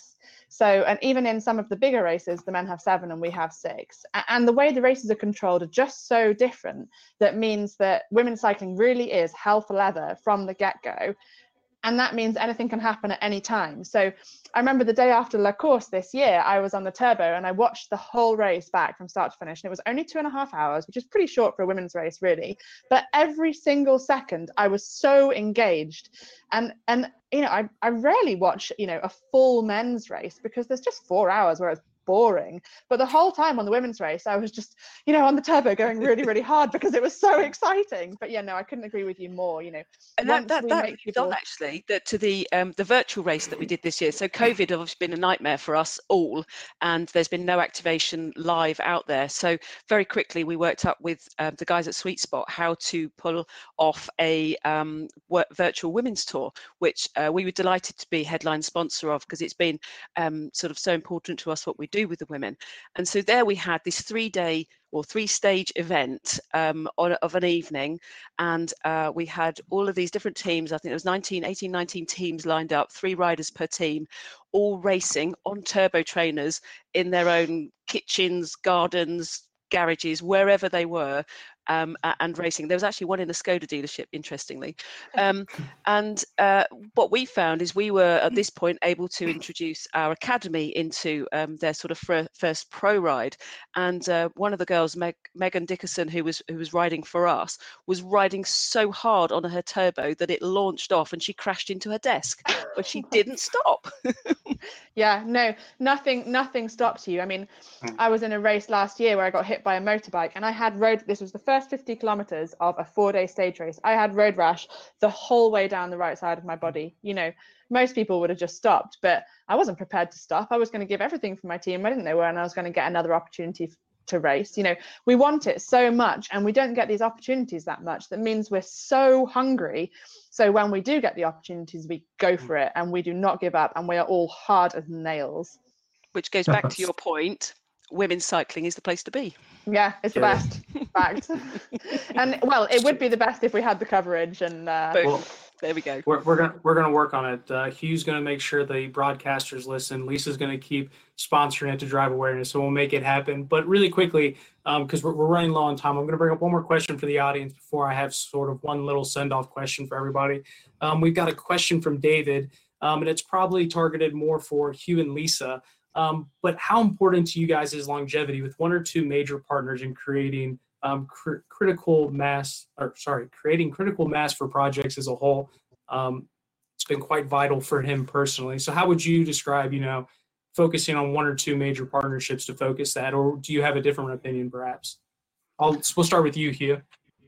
So, and even in some of the bigger races, the men have seven and we have six. And the way the races are controlled are just so different. That means that women's cycling really is hell for leather from the get-go. And that means anything can happen at any time. So I remember the day after La Course this year, I was on the turbo and I watched the whole race back from start to finish. And it was only two and a half hours, which is pretty short for a women's race, really. But every single second, I was so engaged. And, and you know, I, I rarely watch, you know, a full men's race because there's just four hours where it's boring. But the whole time on the women's race, I was just, you know, on the turbo going really, really hard because it was so exciting. But yeah, no, I couldn't agree with you more, you know. And that, that, that leads people... on actually that to the um, the virtual race that we did this year. So COVID has obviously been a nightmare for us all, and there's been no activation live out there. So very quickly we worked up with um, the guys at Sweet Spot how to pull off a um, virtual women's tour, which uh, we were delighted to be headline sponsor of because it's been um, sort of so important to us what we do with the women. And so there we had this three day or three stage event um, on, of an evening, and uh, we had all of these different teams. I think there was nineteen, eighteen, nineteen teams lined up, three riders per team, all racing on turbo trainers in their own kitchens, gardens, garages, wherever they were, um, and racing. There was actually one in a Skoda dealership, interestingly. Um, and uh, what we found is we were at this point able to introduce our academy into um, their sort of fir first pro ride. And uh, one of the girls, Meg Megan Dickerson, who was who was riding for us, was riding so hard on her turbo that it launched off and she crashed into her desk, but she didn't stop. Yeah, no, nothing, nothing stops you. I mean, I was in a race last year where I got hit by a motorbike, and I had road. This was the first fifty kilometers of a four-day stage race. I had road rash the whole way down the right side of my body. You know, most people would have just stopped, but I wasn't prepared to stop. I was going to give everything for my team. I didn't know when I was going to get another opportunity to race. You know, we want it so much, and we don't get these opportunities that much. That means we're so hungry. So when we do get the opportunities, we go for it, and we do not give up, and we are all hard as nails. Which goes back to your point, women's cycling is the place to be. Yeah, it's the best. Fact. And well, it would be the best if we had the coverage. And uh, well, there we go. We're, we're gonna we're gonna work on it. Uh, Hugh's gonna make sure the broadcasters listen. Lisa's gonna keep sponsoring it to drive awareness, so we'll make it happen. But really quickly, because um, we're, we're running low on time, I'm gonna bring up one more question for the audience before I have sort of one little send-off question for everybody. Um, we've got a question from David, um, and it's probably targeted more for Hugh and Lisa. Um, but how important to you guys is longevity with one or two major partners in creating um, cr critical mass, or sorry, creating critical mass for projects as a whole? Um, it's been quite vital for him personally. So how would you describe, you know, focusing on one or two major partnerships to focus that, or do you have a different opinion perhaps? I'll, we'll start with you, Hugh.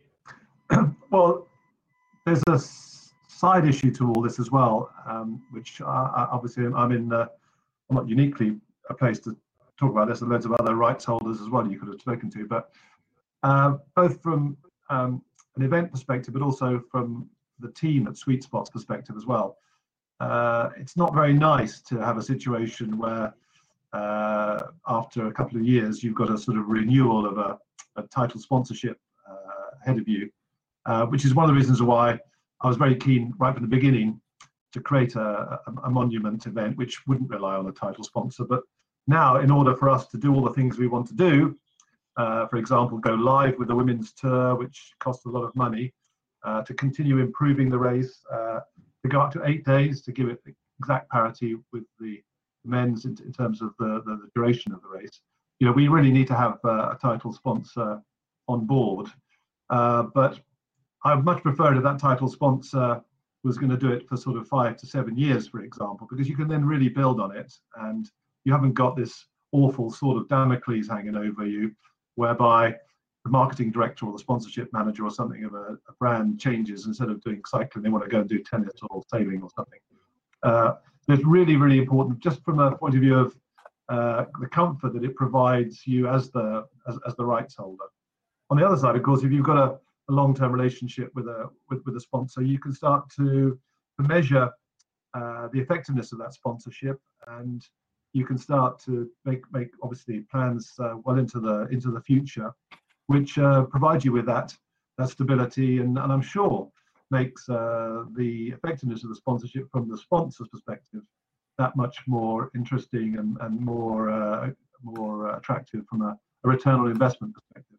Well, there's a side issue to all this as well, um, which I, obviously I'm in, uh, I'm not uniquely a place to talk about this, and loads of other rights holders as well you could have spoken to, but uh, both from um, an event perspective, but also from the team at Sweet Spot's perspective as well. Uh, it's not very nice to have a situation where uh, after a couple of years, you've got a sort of renewal of a, a title sponsorship uh, ahead of you, uh, which is one of the reasons why I was very keen right from the beginning to create a, a, a monument event which wouldn't rely on a title sponsor. But now, in order for us to do all the things we want to do, uh, for example, go live with the women's tour, which costs a lot of money, uh, to continue improving the race, uh, to go up to eight days to give it exact parity with the men's in, in terms of the, the, the duration of the race. You know, we really need to have uh, a title sponsor on board. Uh, but I would much prefer if that title sponsor was going to do it for sort of five to seven years, for example, because you can then really build on it, and you haven't got this awful sort of Damocles hanging over you, whereby the marketing director or the sponsorship manager or something of a, a brand changes. Instead of doing cycling, they want to go and do tennis or sailing or something. Uh, so it's really, really important, just from a point of view of uh, the comfort that it provides you as the as, as the rights holder. On the other side, of course, if you've got a, a long-term relationship with a with, with a sponsor, you can start to, to measure uh, the effectiveness of that sponsorship, and you can start to make make obviously plans uh, well into the into the future, which uh, provide you with that that stability, and, and I'm sure makes uh, the effectiveness of the sponsorship from the sponsor's perspective that much more interesting and, and more uh, more attractive from a, a return on investment perspective.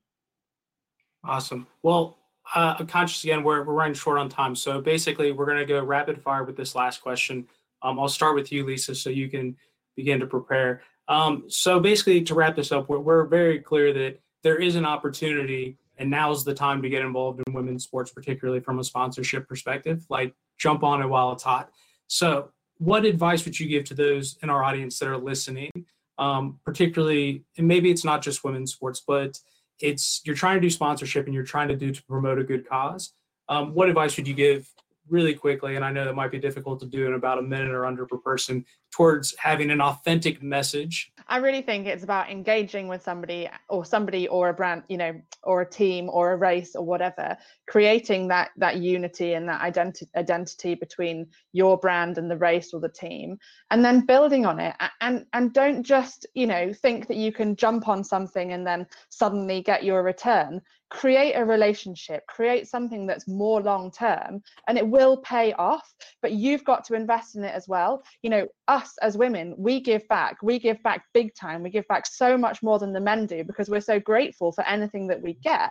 Awesome. Well, uh, I'm conscious again, we're, we're running short on time. So basically, we're going to go rapid fire with this last question. Um, I'll start with you, Lisa, so you can begin to prepare. Um, so basically, to wrap this up, we're, we're very clear that there is an opportunity, and now's the time to get involved in women's sports, particularly from a sponsorship perspective. Like, jump on it while it's hot. So what advice would you give to those in our audience that are listening, um, particularly, and maybe it's not just women's sports, but it's you're trying to do sponsorship and you're trying to do to promote a good cause. Um, what advice would you give really quickly? And I know that might be difficult to do in about a minute or under per person, towards having an authentic message. I really think it's about engaging with somebody or somebody or a brand, you know, or a team or a race or whatever, creating that that unity and that identity identity between your brand and the race or the team, and then building on it. And and don't just, you know, think that you can jump on something and then suddenly get your return. Create a relationship, create something that's more long term, and it will pay off, but you've got to invest in it as well. You know, us as women, we give back, we give back big time. We give back so much more than the men do because we're so grateful for anything that we get.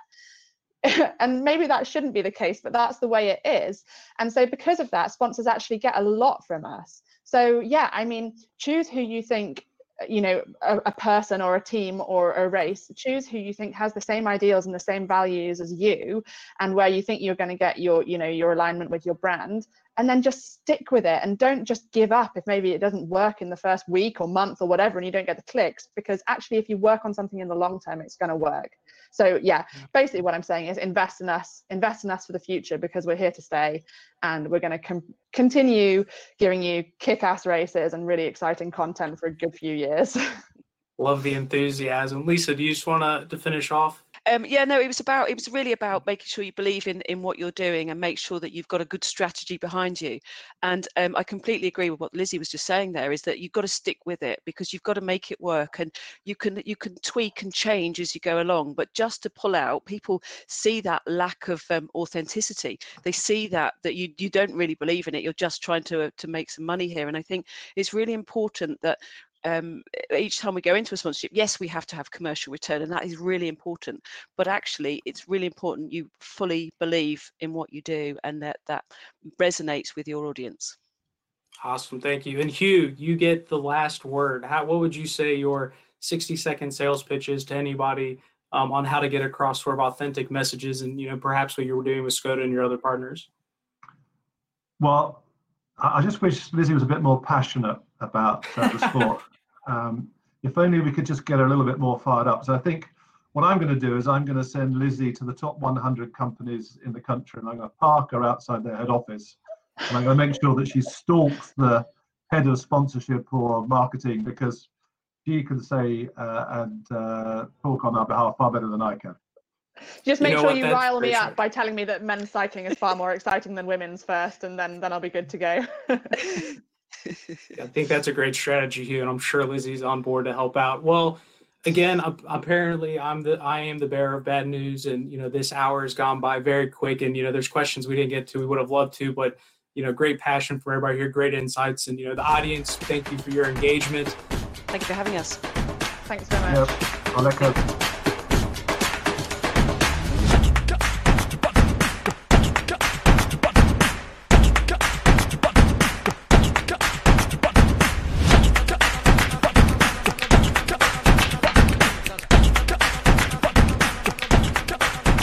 And maybe that shouldn't be the case, but that's the way it is. And so because of that, sponsors actually get a lot from us. So yeah, I mean, choose who you think, you know, a, a person or a team or a race. Choose who you think has the same ideals and the same values as you, and where you think you're going to get your, you know, your alignment with your brand, and then just stick with it. And don't just give up if maybe it doesn't work in the first week or month or whatever and you don't get the clicks, because actually if you work on something in the long term, it's going to work. So yeah, basically what I'm saying is invest in us, invest in us for the future, because we're here to stay, and we're going to com- continue giving you kick-ass races and really exciting content for a good few years. Love the enthusiasm. Lisa, do you just want to, to finish off? Um, yeah, no, it was about, it was really about making sure you believe in, in what you're doing and make sure that you've got a good strategy behind you. And um, I completely agree with what Lizzie was just saying there, is that you've got to stick with it, because you've got to make it work, and you can, you can tweak and change as you go along. But just to pull out, people see that lack of um, authenticity. They see that, that you, you don't really believe in it. You're just trying to, uh, to make some money here. And I think it's really important that Um, each time we go into a sponsorship, yes, we have to have commercial return, and that is really important, but actually it's really important you fully believe in what you do and that that resonates with your audience. Awesome, thank you. And Hugh, you get the last word. How, what would you say your sixty second sales pitch is to anybody um, on how to get across sort of authentic messages, and, you know, perhaps what you were doing with Skoda and your other partners? Well, I just wish Lizzie was a bit more passionate about uh, the sport. Um, if only we could just get her a little bit more fired up. So I think what I'm going to do is I'm going to send Lizzie to the top one hundred companies in the country, and I'm going to park her outside their head office, and I'm going to make sure that she stalks the head of sponsorship or marketing, because she can say uh, and uh, talk on our behalf far better than I can. Just make You know sure what? you That's rile me very up true. by telling me that men's cycling is far more exciting than women's first, and then then I'll be good to go. I think that's a great strategy, Hugh, and I'm sure Lizzie's on board to help out. Well, again, ap- apparently I'm the I am the bearer of bad news, and, you know, this hour has gone by very quick, and, you know, there's questions we didn't get to. We would have loved to, but, you know, great passion for everybody here, great insights, and, you know, the audience, thank you for your engagement. Thank you for having us. Thanks so much. Yep. I'll let go.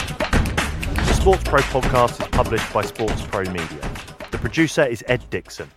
The Sports Pro podcast is published by Sports Pro Media. The producer is Ed Dixon.